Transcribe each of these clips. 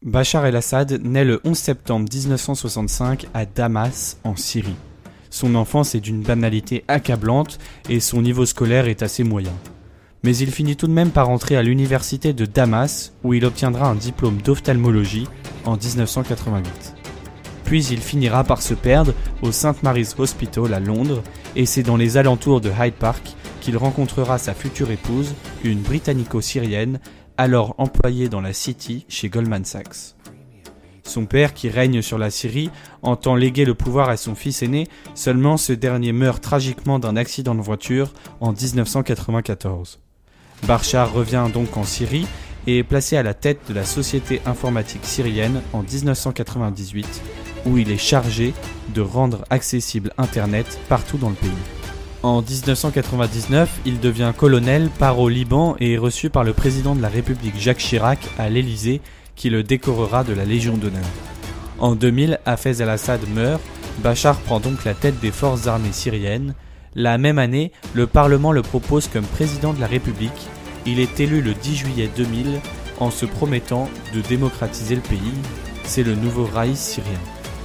Bachar el-Assad naît le 11 septembre 1965 à Damas, en Syrie. Son enfance est d'une banalité accablante et son niveau scolaire est assez moyen. Mais il finit tout de même par entrer à l'université de Damas, où il obtiendra un diplôme d'ophtalmologie en 1988. Puis il finira par se perdre au St Mary's Hospital à Londres, et c'est dans les alentours de Hyde Park qu'il rencontrera sa future épouse, une britannico-syrienne, alors employé dans la City chez Goldman Sachs. Son père, qui règne sur la Syrie, entend léguer le pouvoir à son fils aîné, seulement ce dernier meurt tragiquement d'un accident de voiture en 1994. Bachar revient donc en Syrie et est placé à la tête de la Société informatique syrienne en 1998, où il est chargé de rendre accessible Internet partout dans le pays. En 1999, il devient colonel, part au Liban et est reçu par le président de la République Jacques Chirac à l'Élysée, qui le décorera de la Légion d'honneur. En 2000, Hafez al-Assad meurt, Bachar prend donc la tête des forces armées syriennes. La même année, le Parlement le propose comme président de la République. Il est élu le 10 juillet 2000 en se promettant de démocratiser le pays. C'est le nouveau Raïs syrien.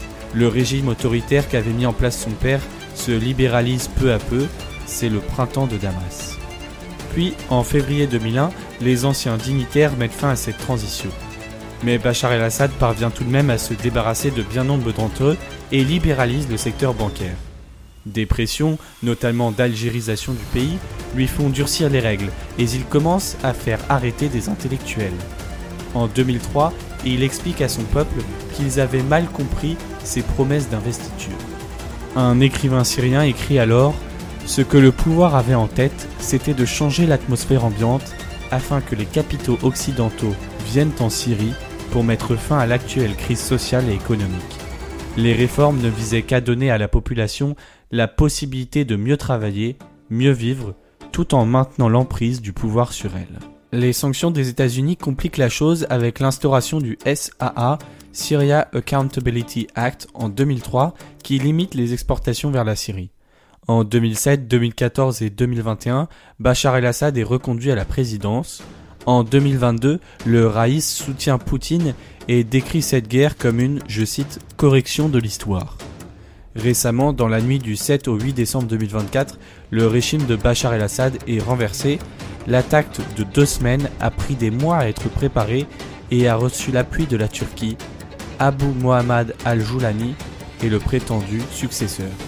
Le régime autoritaire qu'avait mis en place son père se libéralise peu à peu, c'est le printemps de Damas. Puis, en février 2001, les anciens dignitaires mettent fin à cette transition. Mais Bachar el-Assad parvient tout de même à se débarrasser de bien nombre d'entre eux et libéralise le secteur bancaire. Des pressions, notamment d'algérisation du pays, lui font durcir les règles et il commence à faire arrêter des intellectuels. En 2003, il explique à son peuple qu'ils avaient mal compris ses promesses d'investiture. Un écrivain syrien écrit alors « Ce que le pouvoir avait en tête, c'était de changer l'atmosphère ambiante afin que les capitaux occidentaux viennent en Syrie pour mettre fin à l'actuelle crise sociale et économique. Les réformes ne visaient qu'à donner à la population la possibilité de mieux travailler, mieux vivre, tout en maintenant l'emprise du pouvoir sur elle. » Les sanctions des États-Unis compliquent la chose avec l'instauration du SAA, Syria Accountability Act, en 2003, qui limite les exportations vers la Syrie. En 2007, 2014 et 2021, Bachar el-Assad est reconduit à la présidence. En 2022, le Raïs soutient Poutine et décrit cette guerre comme une, je cite, « correction de l'histoire ». Récemment, dans la nuit du 7 au 8 décembre 2024, le régime de Bachar el-Assad est renversé. L'attaque de 2 semaines a pris des mois à être préparée et a reçu l'appui de la Turquie. Abu Mohammad al-Joulani est le prétendu successeur.